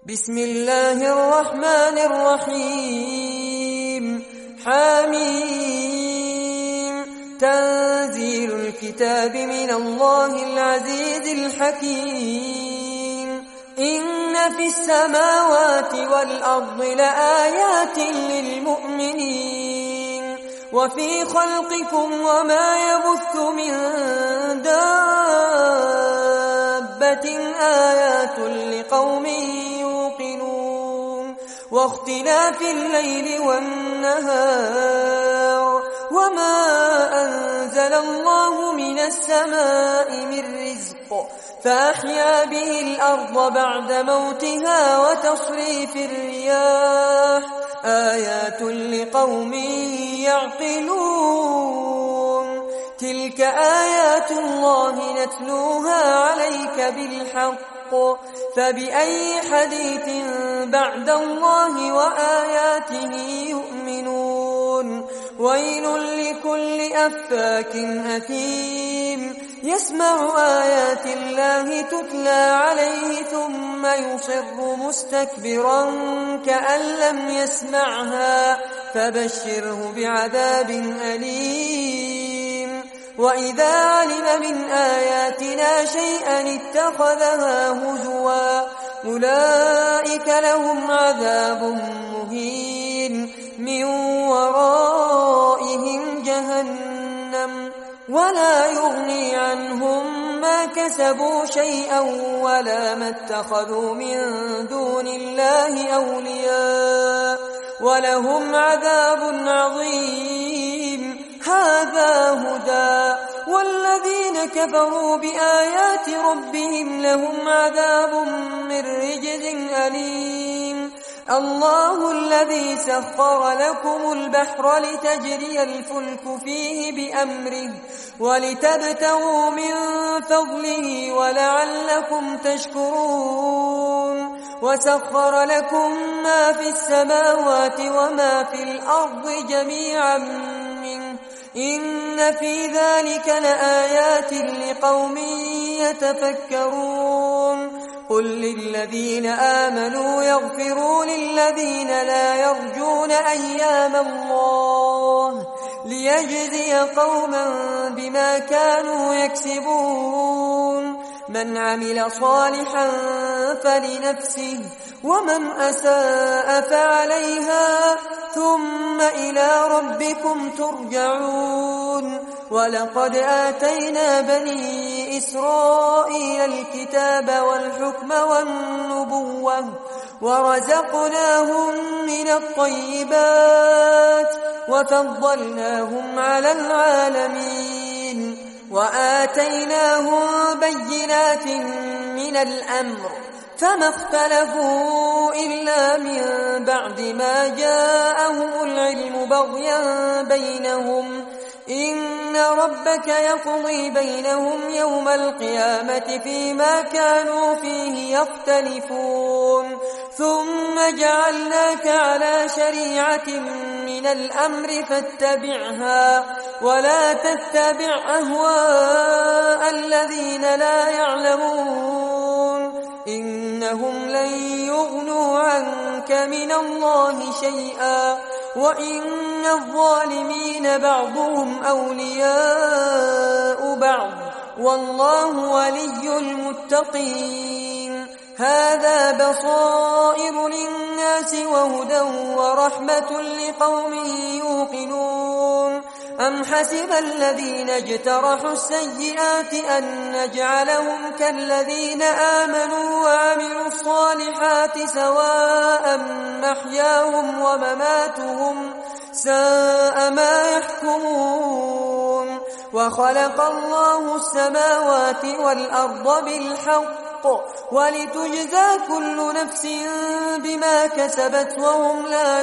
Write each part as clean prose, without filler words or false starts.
بسم الله الرحمن الرحيم حميم تنزيل الكتاب من الله العزيز الحكيم إن في السماوات والأرض لآيات للمؤمنين وفي خلقكم وما يبث من دابة آيات لقوم يوقنون واختلاف الليل والنهار وما أنزل الله من السماء من رزق فأحيا به الأرض بعد موتها وتصريف الرياح آيات لقوم يعقلون تلك آيات الله نتلوها عليك بالحق فبأي حديث بعد الله وآياته يؤمنون ويل لكل أفاك أثيم يسمع آيات الله تتلى عليه ثم يصر مستكبرا كأن لم يسمعها فبشره بعذاب أليم وإذا علم من آياتنا شيئا اتخذها هزوا أولئك لهم عذاب مهين من ورائهم جهنم ولا يغني عنهم ما كسبوا شيئا ولا ما اتخذوا من دون الله أولياء ولهم عذاب عظيم هذا هدى والذين كفروا بآيات ربهم لهم عذاب من رجز أليم الله الذي سخر لكم البحر لتجري الفلك فيه بأمره ولتبتغوا من فضله ولعلكم تشكرون وسخر لكم ما في السماوات وما في الأرض جميعا منه إن في ذلك لآيات لقوم يتفكرون قل للذين آمنوا يغفروا للذين لا يرجون أيام الله ليجزي قوما بما كانوا يكسبون من عمل صالحا فلنفسه ومن أساء فعليها ثم إلى ربكم ترجعون ولقد آتينا بني إسرائيل الكتاب والحكم والنبوة ورزقناهم من الطيبات وفضلناهم على العالمين وآتيناهم بينات من الأمر فما اختلفوا إلا من بعد ما جاءهم العلم بغيا بينهم إن ربك يقضي بينهم يوم القيامة فيما كانوا فيه يختلفون ثم جعلناك على شريعة من الأمر فاتبعها ولا تتبع أهواء الذين لا يعلمون إنهم لن يغنوا عنك من الله شيئا وإن الظالمين بعضهم أولياء بعض والله ولي المتقين هذا بصائر للناس وهدى ورحمة لقوم يوقنون أم حسب الذين اجترحوا السيئات أن نجعلهم كالذين آمنوا وعملوا الصالحات سواء محياهم ومماتهم ساء ما يحكمون وخلق الله السماوات والأرض بالحق ولتجزى كل نفس بما كسبت وهم لا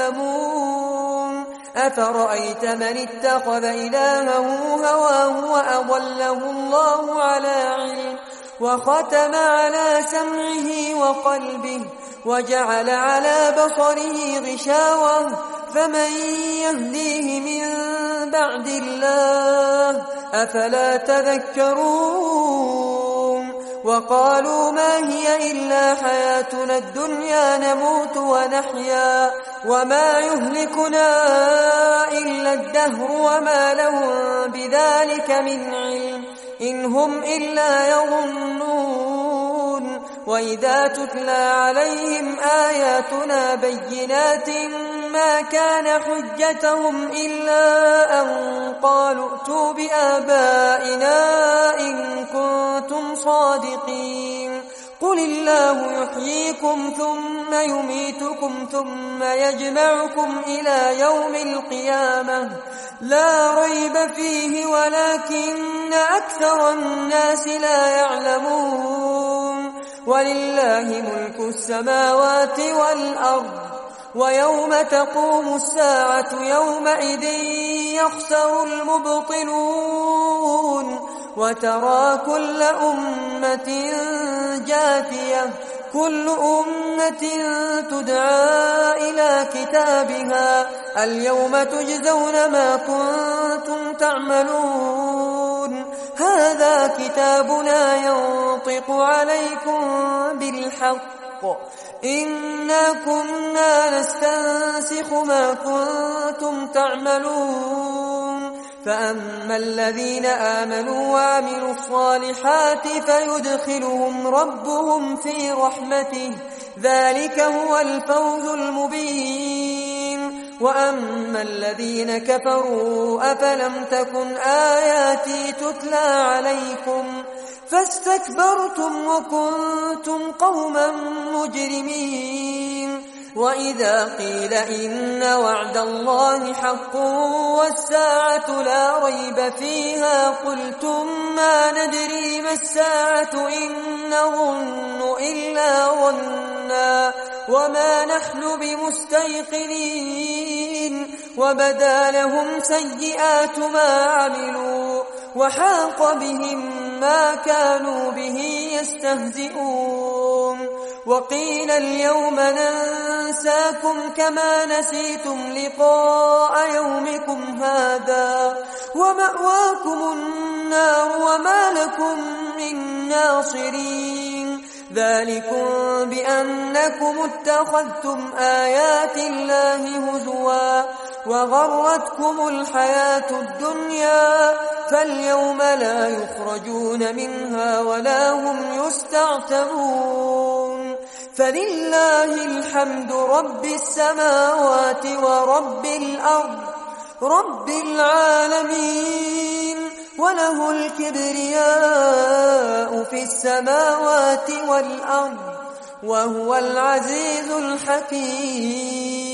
يظلمون أفرأيت من اتخذ إلهه هواه وأضله الله على علم وختم على سمعه وقلبه وجعل على بصره غشاوة فمن يهديه من بعد الله أفلا تذكرون وقالوا ما هي إلا حياتنا الدنيا نموت ونحيا وما يهلكنا إلا الدهر وما لهم بذلك من علم إن هم إلا يظنون وإذا تتلى عليهم آياتنا بينات ما كان حجتهم إلا أن قالوا ائتوا بآبائنا إن كنتم صادقين قل الله يحييكم ثم يميتكم ثم يجمعكم إلى يوم القيامة لا ريب فيه ولكن أكثر الناس لا يعلمون ولله ملك السماوات والأرض ويوم تقوم الساعة يومئذ يخسر المبطلون وترى كل أمة جاثية كل أمة تدعى إلى كتابها اليوم تجزون ما كنتم تعملون هذا كتابنا ينطق عليكم بالحق إنا كنا نستنسخ ما كنتم تعملون فأما الذين آمنوا وعملوا الصالحات فيدخلهم ربهم في رحمته ذلك هو الفوز المبين وأما الذين كفروا أفلم تكن آياتي تتلى عليكم فاستكبرتم وكنتم قوما مجرمين وإذا قيل إن وعد الله حق والساعة لا ريب فيها قلتم ما ندري ما الساعة إن نظن إلا ظنا وما نحن بمستيقنين وبدا لهم سيئات ما عملوا وحاق بهم ما كانوا به يستهزئون وقيل اليوم ننساكم كما نسيتم لقاء يومكم هذا ومأواكم النار وما لكم من ناصرين ذلكم بأنكم اتخذتم آيات الله هزوا وغرتكم الحياة الدنيا فاليوم لا يخرجون منها ولا هم يستعتبون فلله الحمد رب السماوات ورب الأرض رب العالمين وله الكبرياء في السماوات والأرض وهو العزيز الحكيم